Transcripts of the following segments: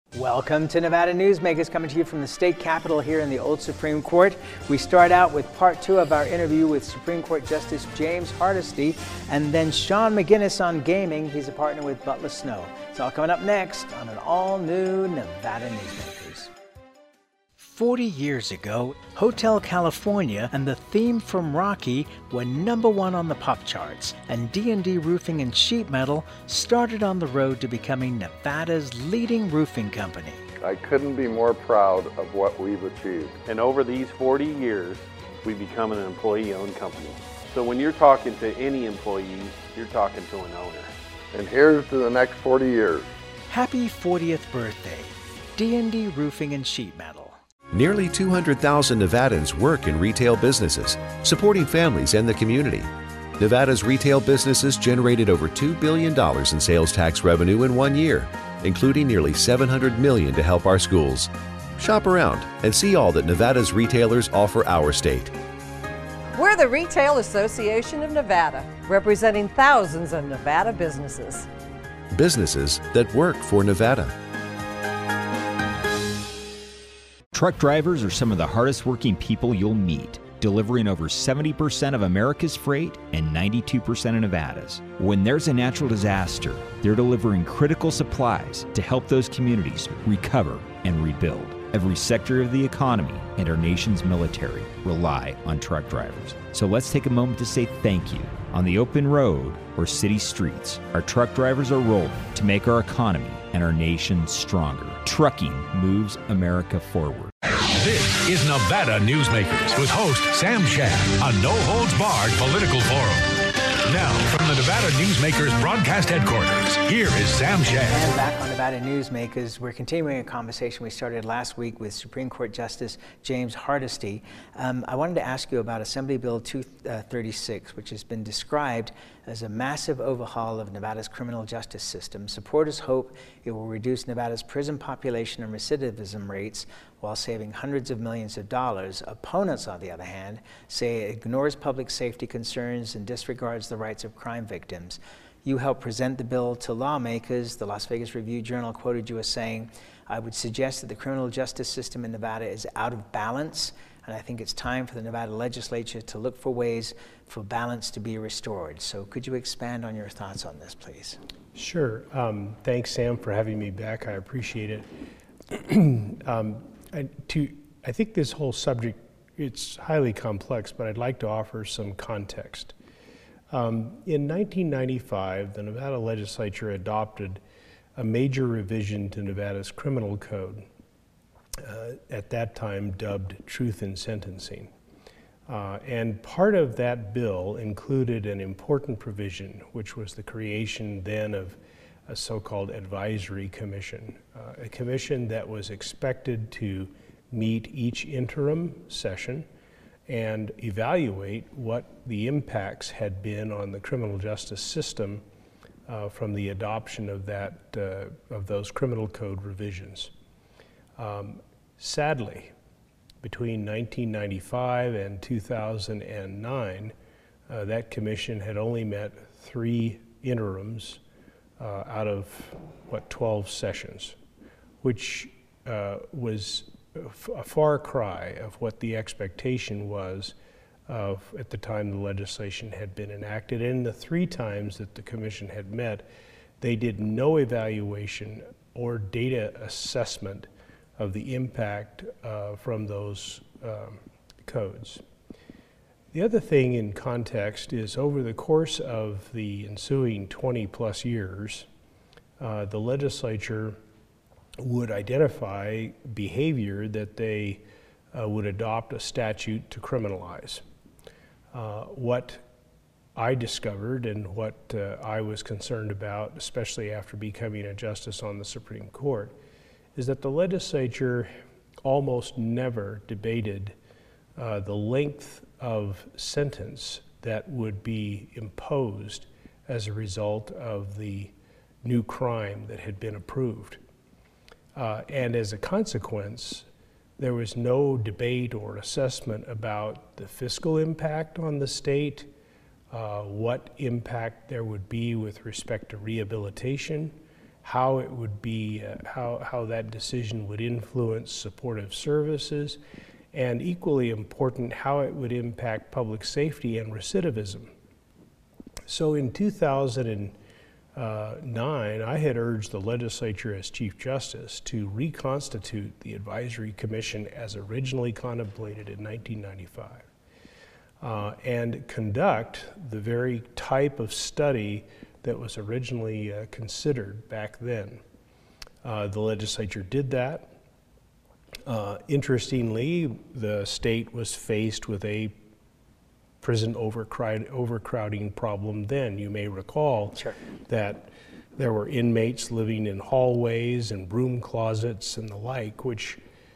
Welcome to Nevada Newsmakers, coming to you from the state capitol here in the old Supreme Court. We start out with part 2 of our interview with Supreme Court Justice James Hardesty, and then Sean McGinnis on gaming. He's a partner with Butler Snow. It's all coming up next on an all-new Nevada Newsmakers. 40 years ago, Hotel California and the theme from Rocky were #1 on the pop charts, and D&D Roofing and Sheet Metal started on the road to becoming Nevada's leading roofing company. I couldn't be more proud of what we've achieved. And over these 40 years, we've become an employee-owned company. So when you're talking to any employee, you're talking to an owner. And here's to the next 40 years. Happy 40th birthday, D&D Roofing and Sheet Metal. Nearly 200,000 Nevadans work in retail businesses, supporting families and the community. Nevada's retail businesses generated over $2 billion in sales tax revenue in 1 year, including nearly $700 million to help our schools. Shop around and see all that Nevada's retailers offer our state. We're the Retail Association of Nevada, representing thousands of Nevada businesses. Businesses that work for Nevada. Truck drivers are some of the hardest working people you'll meet, delivering over 70% of America's freight and 92% of Nevada's. When there's a natural disaster, they're delivering critical supplies to help those communities recover and rebuild. Every sector of the economy and our nation's military rely on truck drivers. So let's take a moment to say thank you. On the open road or city streets, our truck drivers are rolling to make our economy and our nation stronger. Trucking moves America forward. This is Nevada Newsmakers with host Sam Shad, a no-holds-barred political forum. Now, from the Nevada Newsmakers broadcast headquarters, here is Sam Shad. And back on Nevada Newsmakers, we're continuing a conversation we started last week with Supreme Court Justice James Hardesty. I wanted to ask you about Assembly Bill 236, which has been described as a massive overhaul of Nevada's criminal justice system. Supporters hope it will reduce Nevada's prison population and recidivism rates while saving hundreds of millions of dollars. Opponents, on the other hand, say it ignores public safety concerns and disregards the rights of crime victims. You helped present the bill to lawmakers. The Las Vegas Review-Journal quoted you as saying, "I would suggest that the criminal justice system in Nevada is out of balance, and I think it's time for the Nevada legislature to look for ways for balance to be restored." So could you expand on your thoughts on this, please? Sure. Thanks, Sam, for having me back. I appreciate it. I think this whole subject, it's highly complex, but I'd like to offer some context. In 1995, the Nevada legislature adopted a major revision to Nevada's criminal code, at that time dubbed Truth in Sentencing. And part of that bill included an important provision, which was the creation then of a so-called advisory commission, a commission that was expected to meet each interim session and evaluate what the impacts had been on the criminal justice system from the adoption of those criminal code revisions. Sadly, between 1995 and 2009, that commission had only met 3 interims out of 12 sessions, which was a far cry of what the expectation was at the time the legislation had been enacted. And the 3 times that the commission had met, they did no evaluation or data assessment of the impact from those codes. The other thing in context is over the course of the ensuing 20+ years, the legislature would identify behavior that they would adopt a statute to criminalize. What I discovered and what I was concerned about, especially after becoming a justice on the Supreme Court, is that the legislature almost never debated the length of sentence that would be imposed as a result of the new crime that had been approved. And as a consequence, there was no debate or assessment about the fiscal impact on the state, what impact there would be with respect to rehabilitation, how it would be, how that decision would influence supportive services, and equally important, how it would impact public safety and recidivism. So in 2009, I had urged the legislature as Chief Justice to reconstitute the Advisory Commission as originally contemplated in 1995, and conduct the very type of study that was originally considered back then. The legislature did that. Interestingly, the state was faced with a prison overcrowding problem then. You may recall that there were inmates living in hallways and broom closets and the like, which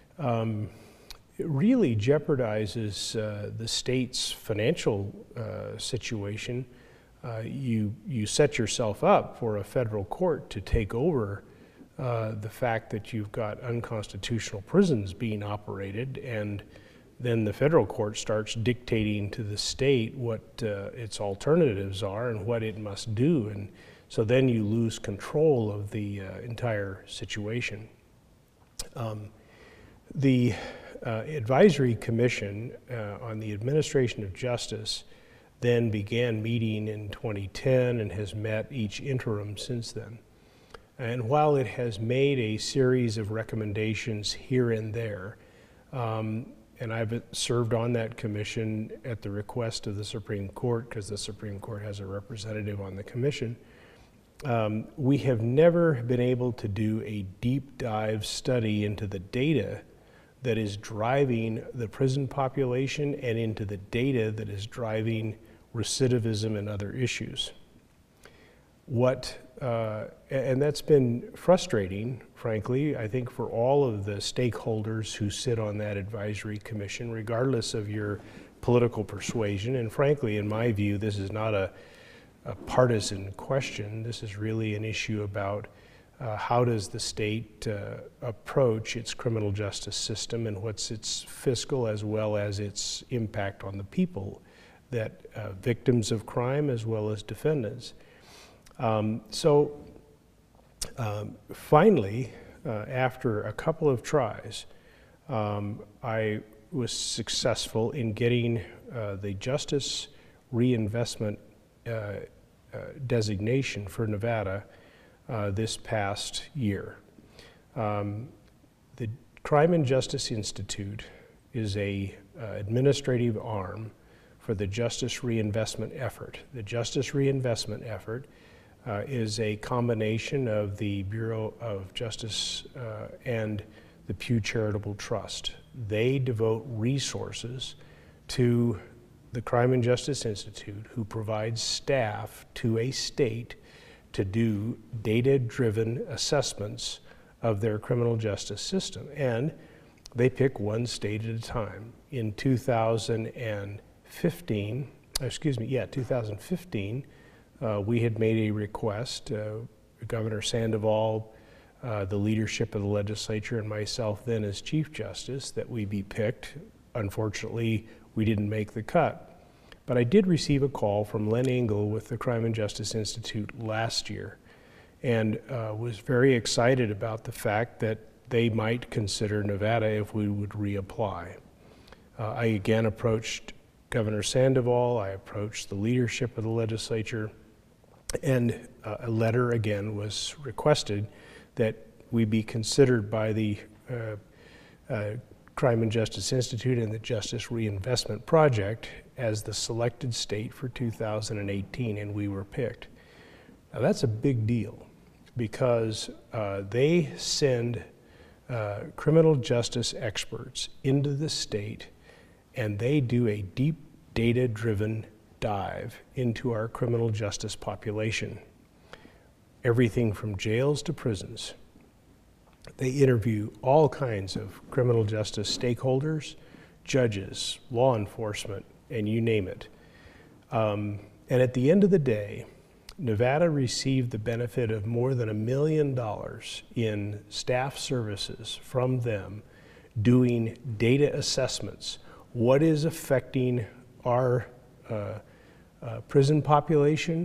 really jeopardizes the state's financial situation. You set yourself up for a federal court to take over the fact that you've got unconstitutional prisons being operated, and then the federal court starts dictating to the state what its alternatives are and what it must do, and so then you lose control of the entire situation. The Advisory Commission on the Administration of Justice then began meeting in 2010 and has met each interim since then. And while it has made a series of recommendations here and there, and I've served on that commission at the request of the Supreme Court, because the Supreme Court has a representative on the commission, we have never been able to do a deep dive study into the data that is driving the prison population and into the data that is driving recidivism and other issues. And that's been frustrating, frankly, I think, for all of the stakeholders who sit on that advisory commission, regardless of your political persuasion. And frankly, in my view, this is not a partisan question. This is really an issue about how does the state approach its criminal justice system, and what's its fiscal as well as its impact on the people, that victims of crime as well as defendants. Finally, after a couple of tries, I was successful in getting the Justice Reinvestment designation for Nevada this past year. The Crime and Justice Institute is a administrative arm for the Justice Reinvestment effort. The Justice Reinvestment effort is a combination of the Bureau of Justice and the Pew Charitable Trust. They devote resources to the Crime and Justice Institute, who provides staff to a state to do data-driven assessments of their criminal justice system. And they pick one state at a time. In 2015, we had made a request, Governor Sandoval, the leadership of the legislature, and myself then as Chief Justice, that we be picked. Unfortunately, we didn't make the cut. But I did receive a call from Len Engel with the Crime and Justice Institute last year, and was very excited about the fact that they might consider Nevada if we would reapply. I again approached Governor Sandoval, I approached the leadership of the legislature, and a letter again was requested that we be considered by the Crime and Justice Institute and the Justice Reinvestment Project as the selected state for 2018, and we were picked. Now that's a big deal, because they send criminal justice experts into the state, and they do a deep data-driven dive into our criminal justice population. Everything from jails to prisons. They interview all kinds of criminal justice stakeholders, judges, law enforcement, and you name it. And at the end of the day, Nevada received the benefit of more than $1 million in staff services from them doing data assessments. What is affecting our prison population?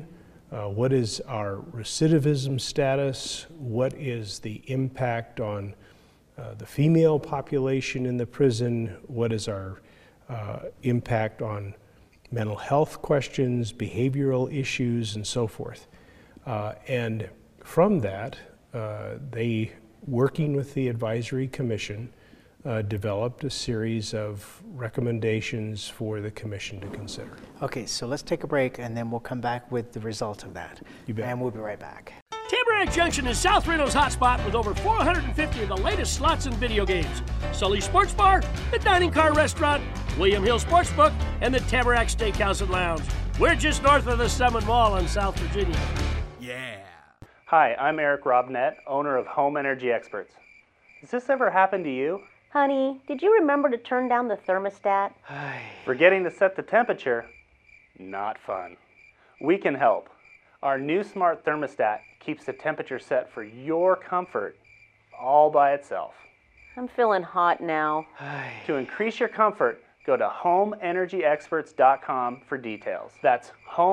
What is our recidivism status? What is the impact on the female population in the prison? What is our impact on mental health questions, behavioral issues, and so forth? And from that, they, working with the Advisory Commission, developed a series of recommendations for the Commission to consider. Okay, so let's take a break and then we'll come back with the result of that. You bet. And we'll be right back. Tamarack Junction is South Reno's hotspot with over 450 of the latest slots and video games. Sully Sports Bar, the Dining Car Restaurant, William Hill Sportsbook, and the Tamarack Steakhouse and Lounge. We're just north of the Summit Mall in South Virginia. Yeah. Hi, I'm Eric Robnett, owner of Home Energy Experts. Has this ever happened to you? Honey, did you remember to turn down the thermostat? Forgetting to set the temperature? Not fun. We can help. Our new smart thermostat keeps the temperature set for your comfort all by itself. I'm feeling hot now. To increase your comfort, go to homeenergyexperts.com for details. That's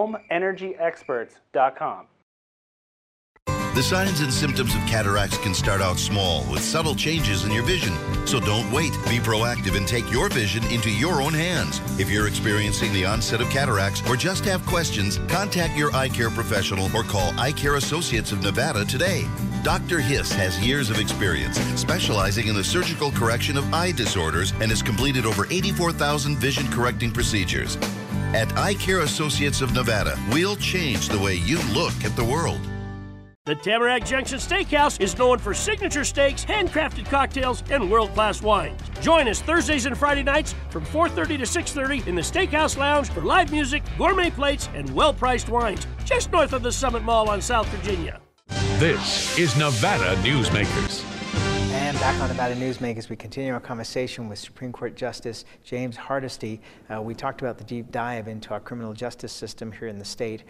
homeenergyexperts.com. The signs and symptoms of cataracts can start out small with subtle changes in your vision. So don't wait. Be proactive and take your vision into your own hands. If you're experiencing the onset of cataracts or just have questions, contact your eye care professional or call Eye Care Associates of Nevada today. Dr. Hiss has years of experience specializing in the surgical correction of eye disorders and has completed over 84,000 vision correcting procedures. At Eye Care Associates of Nevada, we'll change the way you look at the world. The Tamarack Junction Steakhouse is known for signature steaks, handcrafted cocktails, and world-class wines. Join us Thursdays and Friday nights from 4:30 to 6:30 in the Steakhouse Lounge for live music, gourmet plates, and well-priced wines, just north of the Summit Mall on South Virginia. This is Nevada Newsmakers. And back on Nevada Newsmakers, we continue our conversation with Supreme Court Justice James Hardesty. We talked about the deep dive into our criminal justice system here in the state.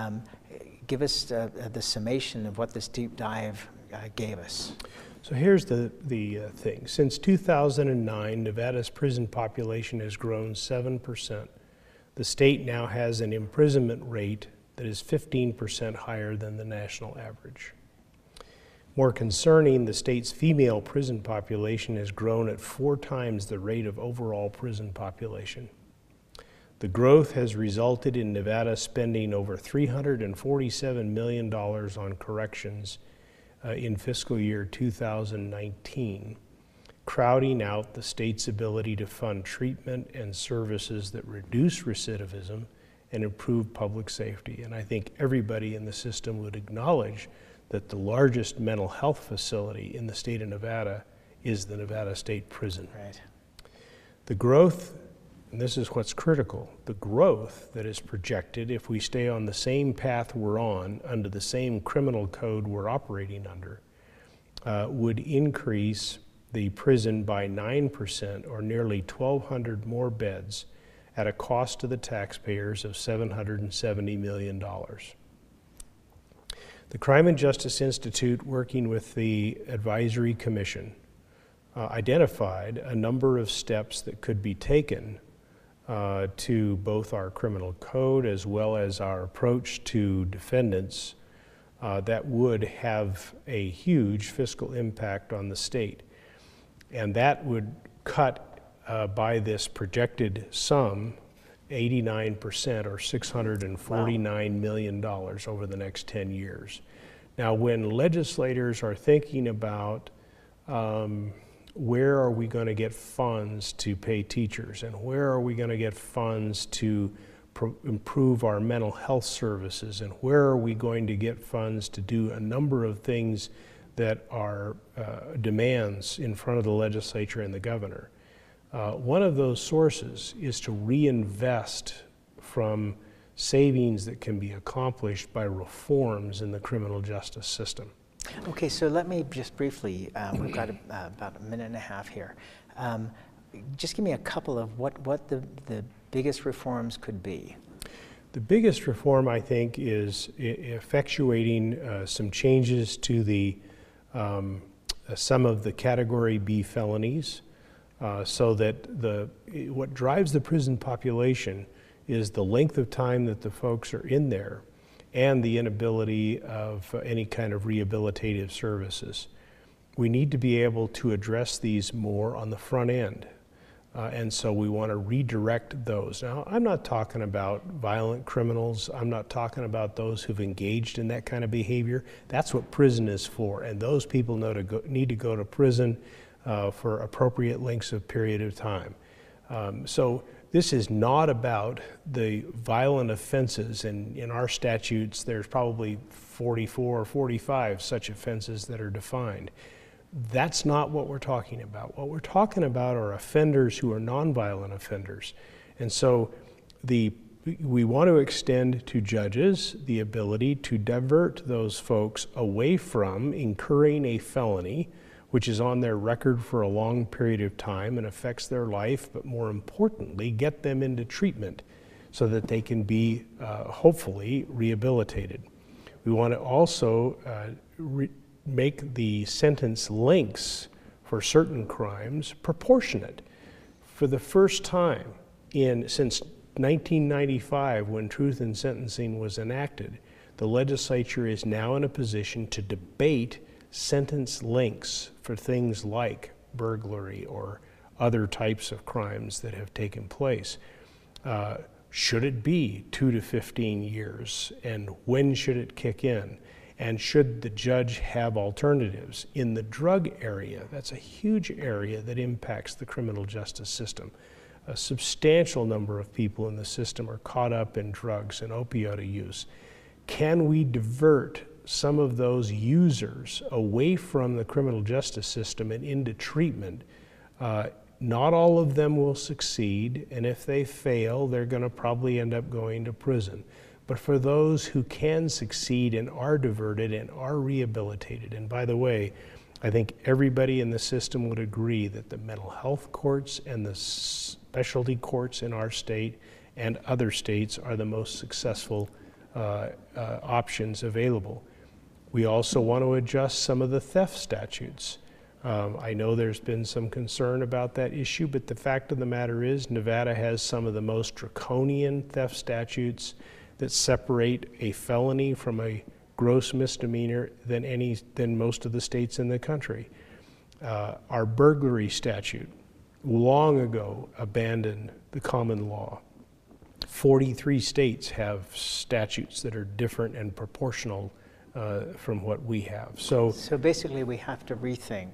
Give us the summation of what this deep dive gave us. So here's the thing. Since 2009, Nevada's prison population has grown 7%. The state now has an imprisonment rate that is 15% higher than the national average. More concerning, the state's female prison population has grown at 4 times the rate of overall prison population. The growth has resulted in Nevada spending over $347 million on corrections in fiscal year 2019, crowding out the state's ability to fund treatment and services that reduce recidivism and improve public safety. And I think everybody in the system would acknowledge that the largest mental health facility in the state of Nevada is the Nevada State Prison. Right. The growth, and this is what's critical, the growth that is projected if we stay on the same path we're on under the same criminal code we're operating under would increase the prison by 9% or nearly 1,200 more beds at a cost to the taxpayers of $770 million. The Crime and Justice Institute, working with the Advisory Commission, identified a number of steps that could be taken to both our criminal code as well as our approach to defendants that would have a huge fiscal impact on the state. And that would cut by this projected sum 89% or $649 million over the next 10 years. Now, when legislators are thinking about where are we going to get funds to pay teachers and where are we going to get funds to improve our mental health services and where are we going to get funds to do a number of things that are demands in front of the legislature and the governor, one of those sources is to reinvest from savings that can be accomplished by reforms in the criminal justice system. Okay, so let me just briefly, we've got about a minute and a half here. Just give me a couple of what the biggest reforms could be. The biggest reform, I think, is effectuating some changes to the some of the Category B felonies, so that what drives the prison population is the length of time that the folks are in there and the inability of any kind of rehabilitative services. We need to be able to address these more on the front end. And so we want to redirect those. Now, I'm not talking about violent criminals. I'm not talking about those who've engaged in that kind of behavior. That's what prison is for. And those people need to go to prison for appropriate lengths of period of time. So this is not about the violent offenses. And in our statutes, there's probably 44 or 45 such offenses that are defined. That's not what we're talking about. What we're talking about are offenders who are nonviolent offenders. And so we want to extend to judges the ability to divert those folks away from incurring a felony, which is on their record for a long period of time and affects their life, but more importantly, get them into treatment so that they can be hopefully rehabilitated. We want to also make the sentence lengths for certain crimes proportionate. For the first time since 1995, when Truth in Sentencing was enacted, the legislature is now in a position to debate sentence lengths for things like burglary or other types of crimes that have taken place. Should it be 2 to 15 years, and when should it kick in? And should the judge have alternatives? In the drug area, that's a huge area that impacts the criminal justice system. A substantial number of people in the system are caught up in drugs and opioid use. Can we divert some of those users away from the criminal justice system and into treatment? Not all of them will succeed, and if they fail, they're going to probably end up going to prison. But for those who can succeed and are diverted and are rehabilitated, and by the way, I think everybody in the system would agree that the mental health courts and the specialty courts in our state and other states are the most successful options available. We also want to adjust some of the theft statutes. I know there's been some concern about that issue, but the fact of the matter is Nevada has some of the most draconian theft statutes that separate a felony from a gross misdemeanor than most of the states in the country. Our burglary statute long ago abandoned the common law. 43 states have statutes that are different and proportional from what we have. So basically we have to rethink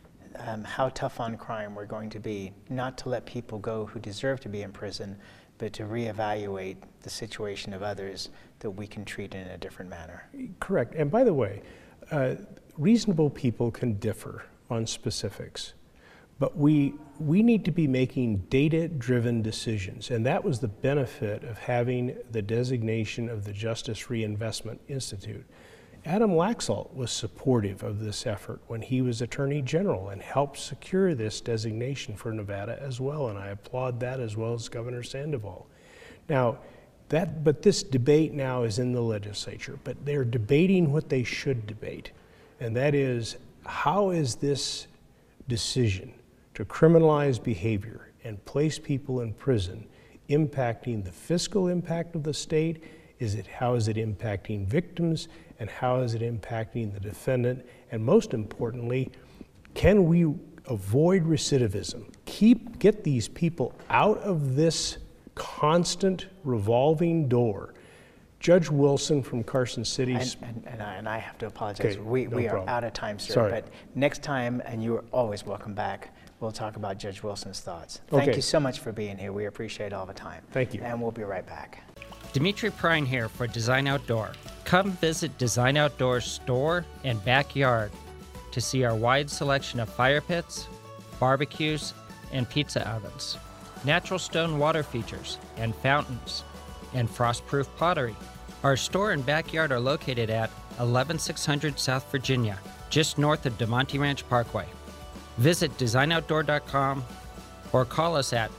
how tough on crime we're going to be, not to let people go who deserve to be in prison, but to reevaluate the situation of others that we can treat in a different manner. Correct. And by the way, reasonable people can differ on specifics, but we need to be making data-driven decisions, and that was the benefit of having the designation of the Justice Reinvestment Institute. Adam Laxalt was supportive of this effort when he was Attorney General and helped secure this designation for Nevada as well, and I applaud that, as well as Governor Sandoval. Now, but this debate now is in the legislature, but they're debating what they should debate, and that is, how is this decision to criminalize behavior and place people in prison impacting the fiscal impact of the state? How is it impacting victims, and how is it impacting the defendant? And most importantly, can we avoid recidivism? Get these people out of this constant revolving door. Judge Wilson from Carson City. And I have to apologize. Okay, we are out of time, sir. Sorry. But next time, and you are always welcome back, we'll talk about Judge Wilson's thoughts. Okay. Thank you so much for being here. We appreciate all the time. Thank you. And we'll be right back. Dimitri Prine here for Design Outdoor. Come visit Design Outdoor's store and backyard to see our wide selection of fire pits, barbecues, and pizza ovens, natural stone water features and fountains, and frost-proof pottery. Our store and backyard are located at 11600 South Virginia, just north of DeMonte Ranch Parkway. Visit designoutdoor.com or call us at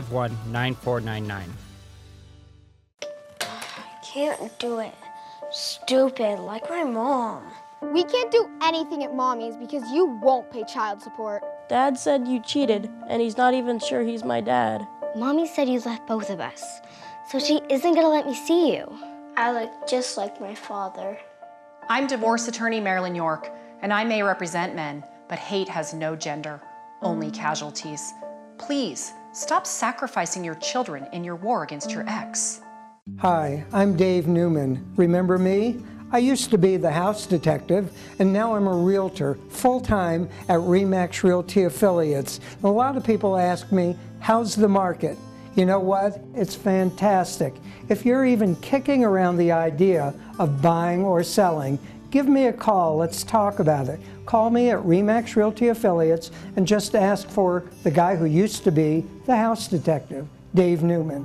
851-9499. Can't do it. Stupid, like my mom. We can't do anything at Mommy's because you won't pay child support. Dad said you cheated, and he's not even sure he's my dad. Mommy said you left both of us, so she isn't gonna let me see you. I look just like my father. I'm divorce attorney Marilyn York, and I may represent men, but hate has no gender, only casualties. Please, stop sacrificing your children in your war against your ex. Hi, I'm Dave Newman. Remember me? I used to be the house detective, and now I'm a realtor, full-time at RE/MAX Realty Affiliates. A lot of people ask me, how's the market? You know what? It's fantastic. If you're even kicking around the idea of buying or selling, give me a call. Let's talk about it. Call me at RE/MAX Realty Affiliates and just ask for the guy who used to be the house detective, Dave Newman.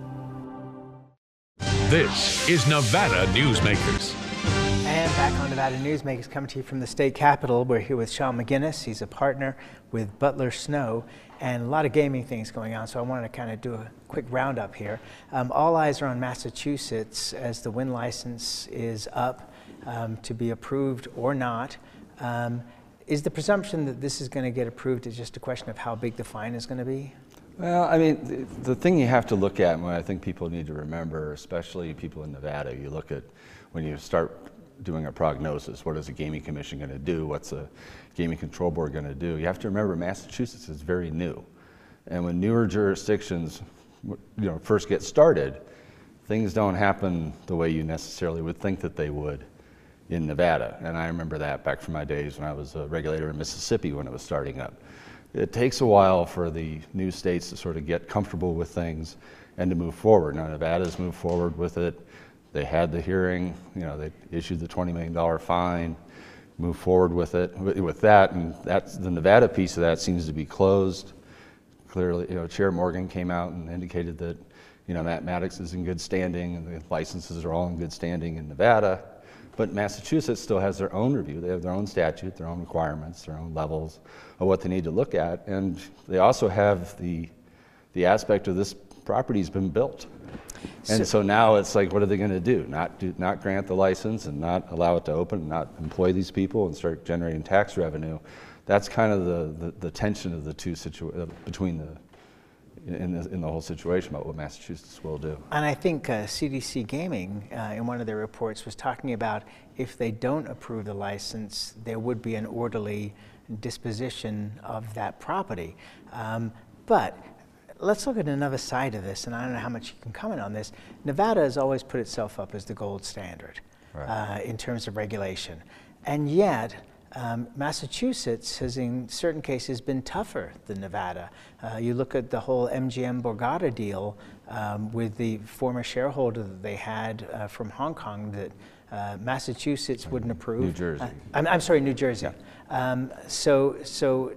This is Nevada Newsmakers. And back on Nevada Newsmakers, coming to you from the state capitol. We're here with Sean McGinnis. He's a partner with Butler Snow, and a lot of gaming things going on, so I wanted to kind of do a quick roundup here. All eyes are on Massachusetts as the win license is up to be approved or not. Is the presumption that this is going to get approved is just a question of how big the fine is going to be? Well, I mean, the thing you have to look at, and what I think people need to remember, especially people in Nevada, you look at when you start doing a prognosis, what is the Gaming Commission going to do? What's the Gaming Control Board going to do? You have to remember Massachusetts is very new. And when newer jurisdictions first get started, things don't happen the way you necessarily would think that they would in Nevada. And I remember that back from my days when I was a regulator in Mississippi when it was starting up. It takes a while for the new states to sort of get comfortable with things and to move forward. Now Nevada's moved forward with it. They had the hearing, they issued the $20 million fine, moved forward with it, with that, and that's the Nevada piece of that seems to be closed. Clearly, Chair Morgan came out and indicated that, Matt Maddox is in good standing and the licenses are all in good standing in Nevada. But Massachusetts still has their own review. They have their own statute, their own requirements, their own levels of what they need to look at. And they also have the aspect of this property's been built. And so now it's like, what are they going to do? Not grant the license and not allow it to open, and not employ these people and start generating tax revenue. That's kind of the tension of the two between in the whole situation about what Massachusetts will do. And I think CDC Gaming, in one of their reports, was talking about if they don't approve the license, there would be an orderly disposition of that property. But let's look at another side of this, and I don't know how much you can comment on this. Nevada has always put itself up as the gold standard in terms of regulation. And yet, Massachusetts has in certain cases been tougher than Nevada. You look at the whole MGM Borgata deal with the former shareholder that they had from Hong Kong that Massachusetts wouldn't approve. New Jersey. I'm sorry, New Jersey. Yeah. So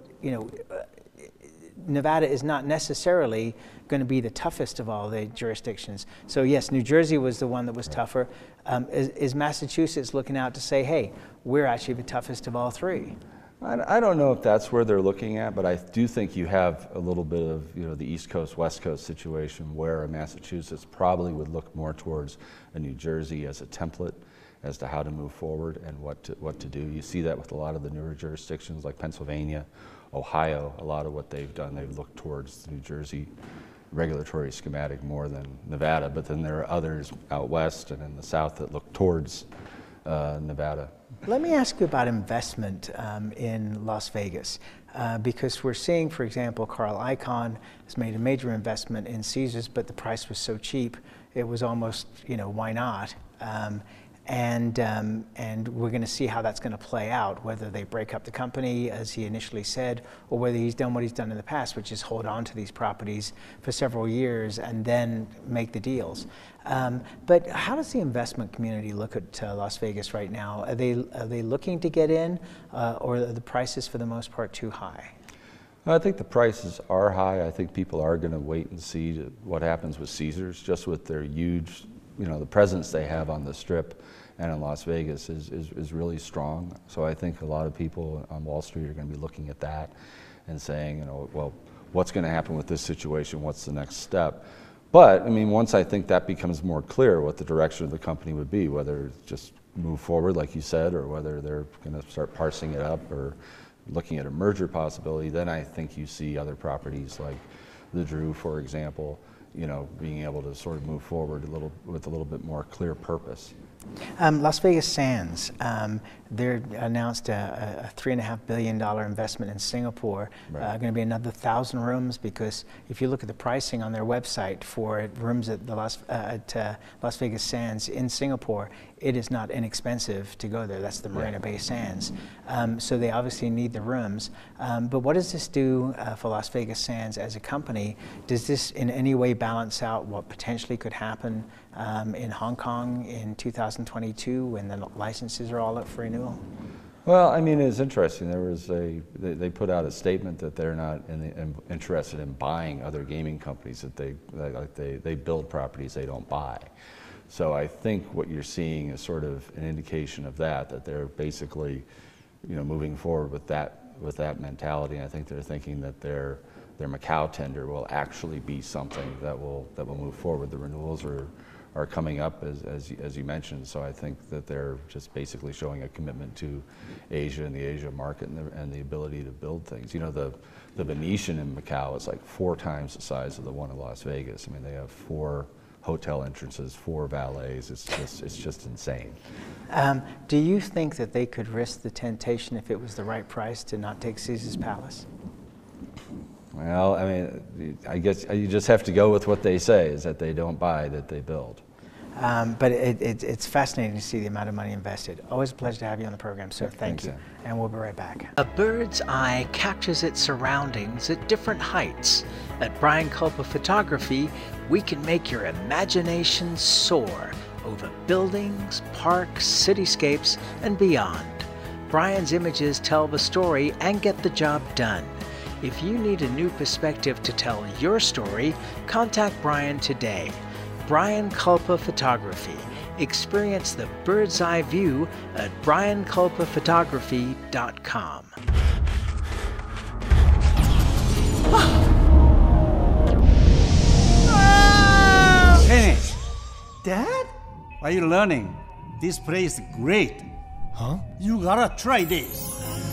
Nevada is not necessarily going to be the toughest of all the jurisdictions. So yes, New Jersey was the one that was tougher. Is Massachusetts looking out to say, hey, we're actually the toughest of all three? I don't know if that's where they're looking at, but I do think you have a little bit of the East Coast, West Coast situation where Massachusetts probably would look more towards a New Jersey as a template as to how to move forward and what to do. You see that with a lot of the newer jurisdictions like Pennsylvania, Ohio. A lot of what they've done, they've looked towards the New Jersey regulatory schematic more than Nevada, but then there are others out west and in the south that look towards Nevada. Let me ask you about investment in Las Vegas, because we're seeing, for example, Carl Icahn has made a major investment in Caesars, but the price was so cheap, it was almost, why not? And we're going to see how that's going to play out, whether they break up the company, as he initially said, or whether he's done what he's done in the past, which is hold on to these properties for several years and then make the deals. But how does the investment community look at Las Vegas right now? Are they looking to get in, or are the prices for the most part too high? I think the prices are high. I think people are going to wait and see what happens with Caesars, just with their huge, the presence they have on the Strip and in Las Vegas is really strong. So I think a lot of people on Wall Street are going to be looking at that and saying, well, what's going to happen with this situation? What's the next step? But I mean, once I think that becomes more clear what the direction of the company would be, whether it's just move forward, like you said, or whether they're going to start parsing it up or looking at a merger possibility, then I think you see other properties like the Drew, for example, being able to sort of move forward with a little bit more clear purpose. Las Vegas Sands, they announced a $3.5 billion investment in Singapore. Right. Going to be another 1,000 rooms, because if you look at the pricing on their website for rooms at the Las Vegas Sands in Singapore, it is not inexpensive to go there. That's the Marina Bay Sands. So they obviously need the rooms. But what does this do for Las Vegas Sands as a company? Does this in any way balance out what potentially could happen in Hong Kong in 2022 when the licenses are all up for renewal? Well, I mean, it's interesting. They put out a statement that they're not interested in buying other gaming companies, that they build properties they don't buy. So I think what you're seeing is sort of an indication of that they're basically, moving forward with that mentality. And I think they're thinking that their Macau tender will actually be something that will move forward. The renewals are coming up as you mentioned. So I think that they're just basically showing a commitment to Asia and the Asia market and the ability to build things. The Venetian in Macau is like 4 times the size of the one in Las Vegas. I mean, they have 4 hotel entrances, 4 valets. It's just insane. Do you think that they could risk the temptation, if it was the right price, to not take Caesars Palace? Well, I mean, I guess you just have to go with what they say, is that they don't buy, that they build. But it's fascinating to see the amount of money invested. Always a pleasure to have you on the program, sir. Thank you. And we'll be right back. A bird's eye captures its surroundings at different heights. At Brian Culpa Photography, we can make your imagination soar over buildings, parks, cityscapes, and beyond. Brian's images tell the story and get the job done. If you need a new perspective to tell your story, contact Brian today. Brian Culpa Photography. Experience the bird's eye view at brianculpaphotography.com. Hey, Dad? What are you learning? This place is great. Huh? You gotta try this.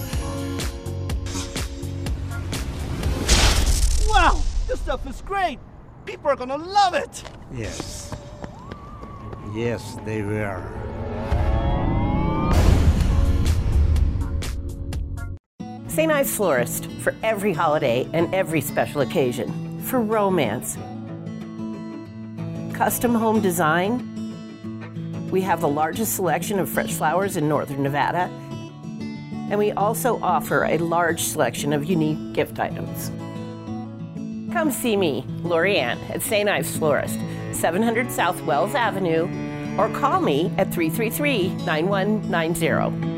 Wow, this stuff is great. People are gonna love it. Yes. Yes, they will. St. Ives Florist, for every holiday and every special occasion. For romance. Custom home design. We have the largest selection of fresh flowers in northern Nevada. And we also offer a large selection of unique gift items. Come see me, Lori Ann, at St. Ives Florist, 700 South Wells Avenue, or call me at 333-9190.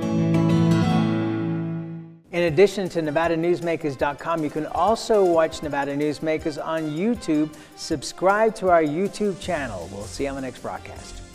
In addition to NevadaNewsmakers.com, you can also watch Nevada Newsmakers on YouTube. Subscribe to our YouTube channel. We'll see you on the next broadcast.